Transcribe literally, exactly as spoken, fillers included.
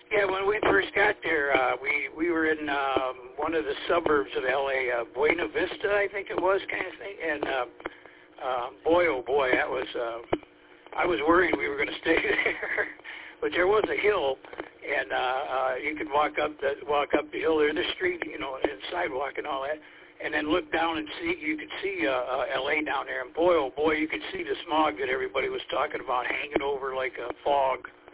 Yeah, when we first got there, uh, we we were in um, one of the suburbs of L A, uh, Buena Vista, I think it was, kind of thing. And uh, uh, boy, oh boy, that was. Uh, I was worried we were going to stay there, but there was a hill, and uh, uh, you could walk up the walk up the hill there, the street, you know, and sidewalk and all that, and then look down and see. You could see uh, uh, L A down there, and boy, oh boy, you could see the smog that everybody was talking about hanging over like a fog.